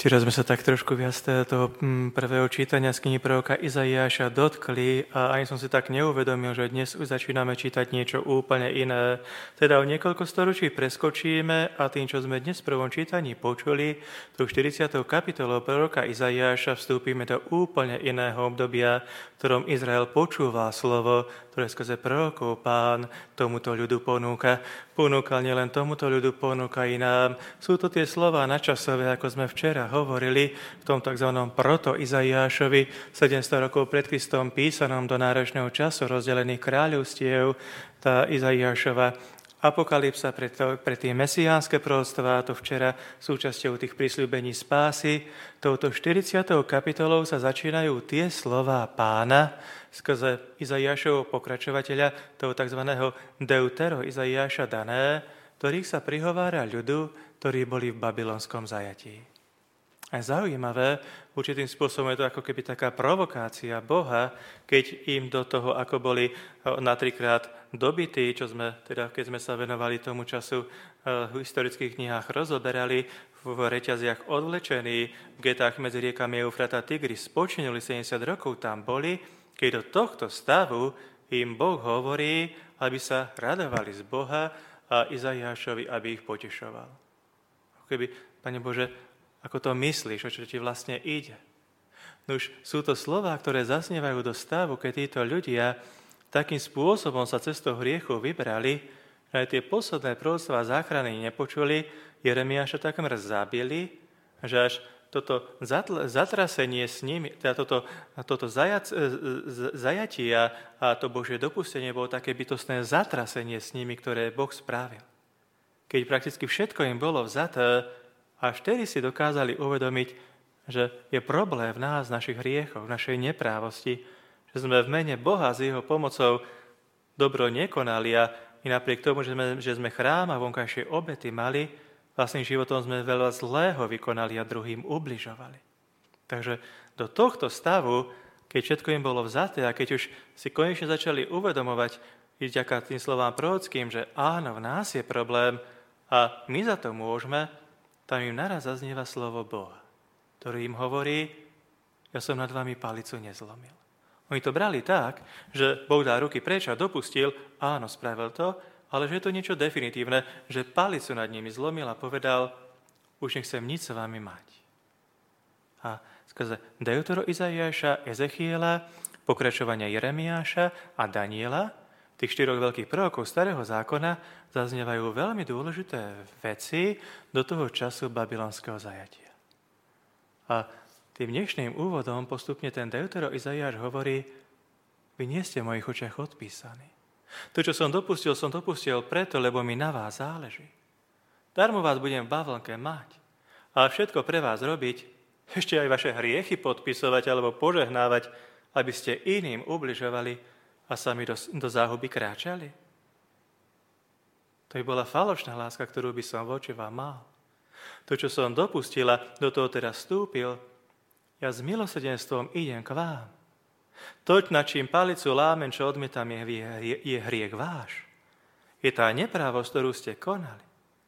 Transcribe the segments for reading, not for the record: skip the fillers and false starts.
Včera sme sa tak trošku viac toho prvého čítania z knihy proroka Izaiáša dotkli a ani som si tak neuvedomil, že dnes už začíname čítať niečo úplne iné. Teda o niekoľko storočí preskočíme a tým, čo sme dnes v prvom čítaní počuli, tú 40. kapitolu proroka Izaiáša vstúpime do úplne iného obdobia, v ktorom Izrael počúva slovo, ktoré skrze prorokov Pán tomuto ľudu ponúka. Ponúkal nielen tomuto ľudu, ponúka i nám. Sú to tie slová načasové, ako sme včera hovorili v tom tzv. Proto Izaiášovi, 700 rokov pred Kristom písanom do náročného času rozdelených kráľovstiev, tá Izaiášova apokalypsa pre tie mesiánske proroctvá, to včera súčasťou tých prisľúbení spásy. Touto 40. kapitolou sa začínajú tie slová Pána skrze Izaiášovho pokračovateľa, toho tzv. Deutero Izaiáša dané, ktorých sa prihovára ľudu, ktorí boli v babylonskom zajatí. A je zaujímavé, určitým spôsobom je to ako keby taká provokácia Boha, keď im do toho, ako boli na trikrát dobití, keď sme sa venovali tomu času v historických knihách rozoberali, v reťaziach odvlečení, v getách medzi riekami Eufrata a Tigris, spočinuli 70 rokov tam boli, keď do tohto stavu im Boh hovorí, aby sa radovali z Boha a Izaiášovi, aby ich potešoval. Ako keby, Pane Bože, ako to myslíš, o čo ti vlastne ide? Nuž, sú to slová, ktoré zasnievajú do stavu, keď títo ľudia takým spôsobom sa cestou hriechu vybrali, že aj tie posledné proroctvá záchrany nepočuli, Jeremiáša takmer zabili, že až toto zatrasenie s nimi, teda toto zajatie a to Božie dopustenie bolo také bytostné zatrasenie s nimi, ktoré Boh spravil. Keď prakticky všetko im bolo vzaté, až vtedy si dokázali uvedomiť, že je problém v nás, v našich hriechoch, v našej neprávosti, že sme v mene Boha s jeho pomocou dobro nekonali a i napriek tomu, že sme chrám a vonkajšie obety mali, vlastným životom sme veľa zlého vykonali a druhým ubližovali. Takže do tohto stavu, keď všetko im bolo vzaté a keď už si konečne začali uvedomovať, vďaka tým slovám prorockým, že áno, v nás je problém a my za to môžeme, tam im naraz zaznieva slovo Boha, ktorý im hovorí, ja som nad vami palicu nezlomil. Oni to brali tak, že Boh dá ruky preč a dopustil, áno, spravil to, ale že je to niečo definitívne, že palicu nad nimi zlomil a povedal, už nechcem nič s vami mať. A skrze Deutero Izaiáša, Ezechiela, pokračovania Jeremiáša a Daniela, tých 4 veľkých prorokov starého zákona, zaznievajú veľmi dôležité veci do toho času babylonského zajatia. A tým dnešným úvodom postupne ten Deutero Izaiáš hovorí, vy nie ste v mojich očiach odpísaní. To, čo som dopustil preto, lebo mi na vás záleží. Darmo vás budem v bavlnke mať a všetko pre vás robiť, ešte aj vaše hriechy podpisovať alebo požehnávať, aby ste iným ubližovali a sami do záhuby kráčali. To by bola falošná láska, ktorú by som voči vám mal. To, čo som dopustila, do toho teraz vstúpil, ja s milosrdenstvom idem k vám. To, na čím palicu lámem, čo odmietam, je hriech váš. Je tá neprávosť, ktorú ste konali.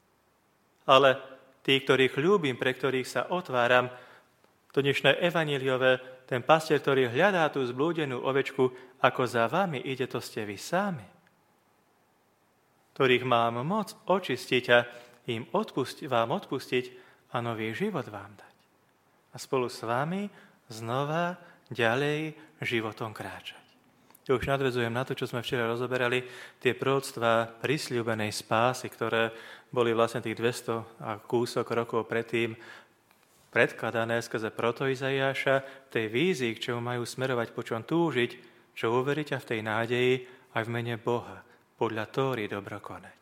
Ale tí, ktorých ľúbim, pre ktorých sa otváram, to dnešné evanjeliové, ten pastier, ktorý hľadá tú zblúdenú ovečku, ako za vami ide, to ste vy sami. Ktorých mám moc očistiť a vám odpustiť a nový život vám dať. A spolu s vami znova ďalej životom kráčať. Ja už nadväzujem na to, čo sme včera rozoberali, tie proroctvá prisľúbenej spásy, ktoré boli vlastne tých 200 a kúsok rokov predtým predkladané skrze proto Izaiáša, tej vízii, k čomu majú smerovať, po čom túžiť, čo uveriť a v tej nádeji aj v mene Boha, podľa Tóry dobro konať.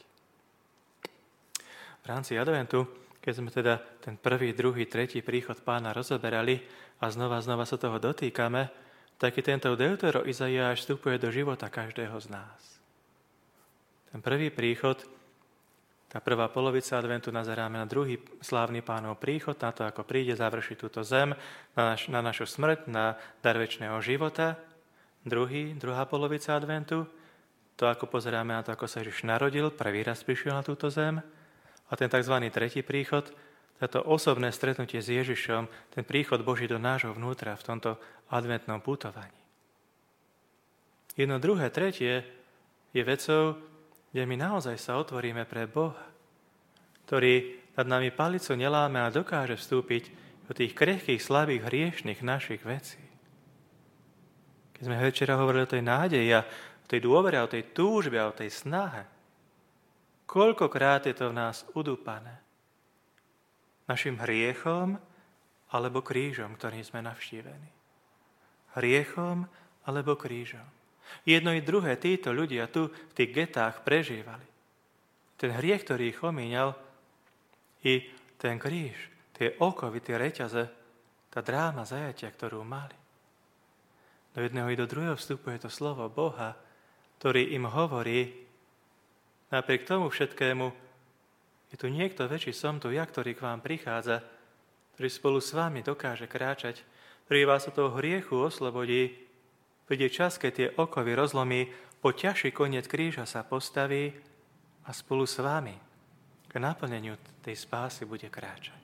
V rámci adventu, keď sme teda ten prvý, druhý, tretí príchod Pána rozoberali a znova sa toho dotýkame, taký tento Deutero Izaiáš vstupuje do života každého z nás. Ten prvý príchod, tá prvá polovica adventu nazeráme na druhý slávny Pánov príchod, na to, ako príde završiť túto zem, na našu smrť, na dar večného života. Druhá polovica adventu, to, ako pozeráme na to, ako sa Ježiš narodil, prvý raz prišiel na túto zem. A ten tzv. Tretí príchod, Toto osobné stretnutie s Ježišom, ten príchod Boží do nášho vnútra v tomto adventnom putovaní. Jedno, druhé, tretie je vecou, kde my naozaj sa otvoríme pre Boha, ktorý nad nami palicu neláme a dokáže vstúpiť do tých krehkých, slabých, hriešných našich vecí. Keď sme včera hovorili o tej nádeji a o tej dôvere, o tej túžbe, o tej snahe, koľkokrát je to v nás udúpané? Našim hriechom alebo krížom, ktorým sme navštívení. Hriechom alebo krížom. Jedno i druhé títo ľudia tu v tých getách prežívali. Ten hriech, ktorý ich omíňal, i ten kríž, tie okovy, tie reťaze, tá dráma zajatia, ktorú mali. Do jedného i do druhého vstupuje to slovo Boha, ktorý im hovorí, napriek tomu všetkému, je tu niekto väčší, som tu ja, ktorý k vám prichádza, ktorý spolu s vami dokáže kráčať, ktorý vás od toho hriechu oslobodí. Príde čas, keď tie okovy rozlomí, po ťažší koniec kríža sa postaví a spolu s vami k naplneniu tej spásy bude kráčať.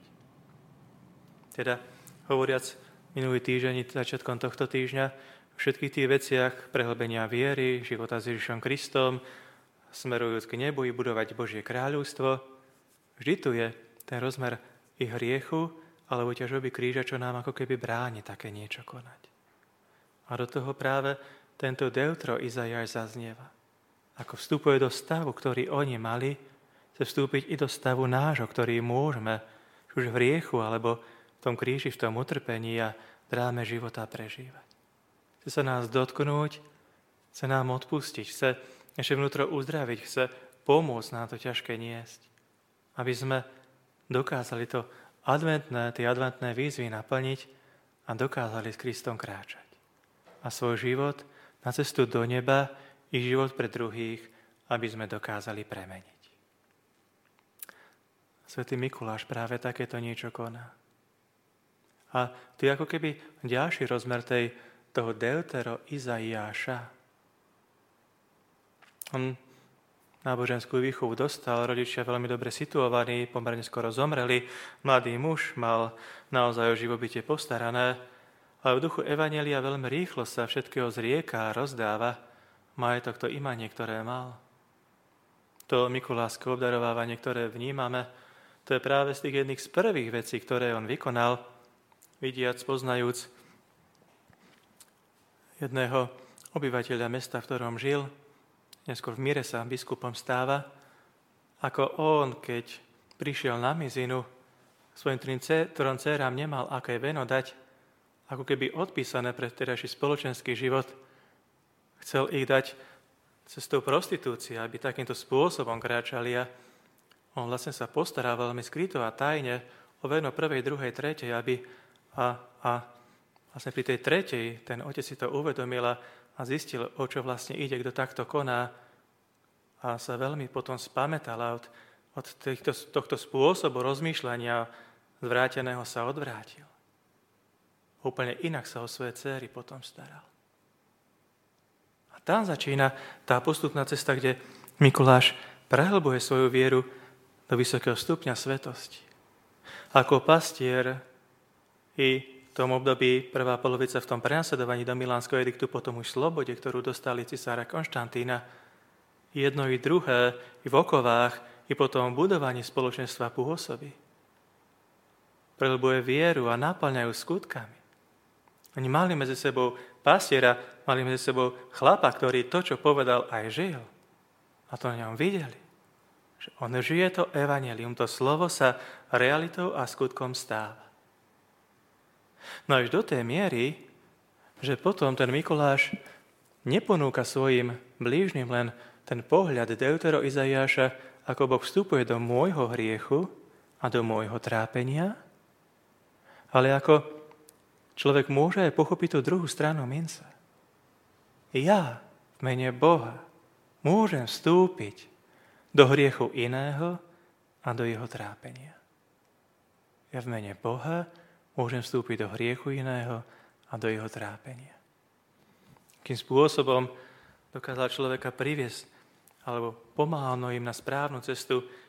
Teda, hovoriac minulý týždeň, začiatkom tohto týždňa, v všetkých tých veciach prehlbenia viery, života s Ježišom Kristom, smerujúc k nebu i budovať Božie kráľovstvo, vždy tu je ten rozmer i hriechu, alebo ťažoby kríža, čo nám ako keby bráni také niečo konať. A do toho práve tento deutro Izaiáš zaznieva. Ako vstupuje do stavu, ktorý oni mali, chce vstúpiť i do stavu nášho, ktorý môžeme už v hriechu, alebo v tom kríži, v tom utrpení a dráme života prežívať. Chce sa nás dotknúť, chce nám odpustiť, chce naše vnútro uzdraviť, chce pomôcť nám to ťažké niesť. Aby sme dokázali tie adventné výzvy naplniť a dokázali s Kristom kráčať. A svoj život na cestu do neba i život pre druhých, aby sme dokázali premeniť. Svätý Mikuláš práve takéto niečo koná. A tu je ako keby ďalší rozmer toho deutero Izaiáša. On náboženskú výchovu dostal, rodičia veľmi dobre situovaní, pomerne skoro zomreli, mladý muž mal naozaj o živobytie postarané, ale v duchu evanjelia veľmi rýchlo sa všetkého zrieka a rozdáva majetok, to imanie, ktoré mal. To mikulášske obdarovávanie, ktoré vnímame, to je práve z tých jedných z prvých vecí, ktoré on vykonal, vidiac, poznajúc jedného obyvateľa mesta, v ktorom žil, neskôr v Mire sa biskupom stáva, ako on, keď prišiel na mizinu, svojim trom dcerám nemal aké veno dať, ako keby odpísané pre vtedajší spoločenský život, chcel ich dať cestou prostitúcie, aby takýmto spôsobom kráčali a on vlastne sa postaral veľmi skryto a tajne o veno prvej, druhej, tretej, aby vlastne pri tej tretej ten otec si to uvedomil a zistil, o čo vlastne ide, kto takto koná a sa veľmi potom spamätal od tohto spôsobu rozmýšľania zvráteného sa odvrátil. Úplne inak sa o svoje dcery potom staral. A tam začína tá postupná cesta, kde Mikuláš prehlbuje svoju vieru do vysokého stupňa svetosti. Ako pastier i v tom období prvá polovica v tom prenasledovaní do Milánskeho ediktu, potom už slobode, ktorú dostali cisára Konštantína, jedno i druhé, i v okovách, i potom v budovaní spoločenstva pôsobí. Prehlbuje vieru a naplňajú skutkami. Oni mali medzi sebou pastiera, mali medzi sebou chlapa, ktorý to, čo povedal, aj žil. A to na ňom videli. Že on žije to evanjelium, to slovo sa realitou a skutkom stáva. No až do tej miery, že potom ten Mikuláš neponúka svojim blížnym len ten pohľad deutero Izaiáša, ako Boh vstupuje do môjho hriechu a do môjho trápenia, ale ako človek môže aj pochopiť tú druhú stranu mince. Ja v mene Boha môžem vstúpiť do hriechu iného a do jeho trápenia. Ja v mene Boha môžem vstúpiť do hriechu iného a do jeho trápenia. Akým spôsobom dokázal človeka priviesť alebo pomáhal im na správnu cestu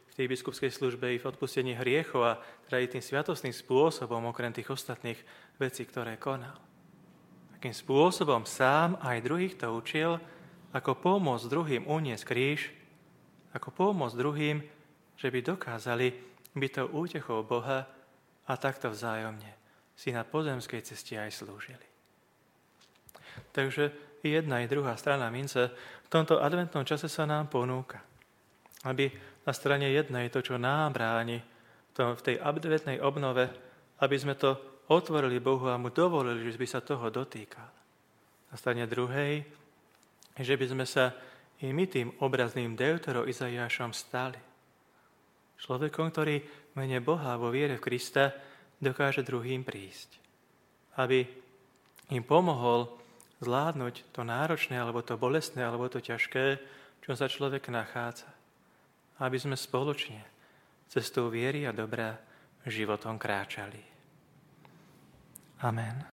v tej biskupskej službe i v odpustení hriechov a teda i tým sviatostným spôsobom, okrem tých ostatných vecí, ktoré konal. Akým spôsobom sám aj druhých to učil, ako pomôcť druhým uniesť kríž, ako pomôcť druhým, že by dokázali byť tou útechou Boha a takto vzájomne si na pozemskej ceste aj slúžili. Takže jedna i druhá strana mince v tomto adventnom čase sa nám ponúka. Aby na strane jednej to, čo nám bráni v tej adventnej obnove, aby sme to otvorili Bohu a mu dovolili, že by sa toho dotýkal. Na strane druhej, že by sme sa i my tým obrazným Deutero Izaiášom stali. Človekom, ktorý v mene Boha vo viere v Krista dokáže druhým prísť. Aby im pomohol zvládnuť to náročné, alebo to bolestné, alebo to ťažké, čo sa človek nachádza. Aby sme spoločne cestou viery a dobra životom kráčali. Amen.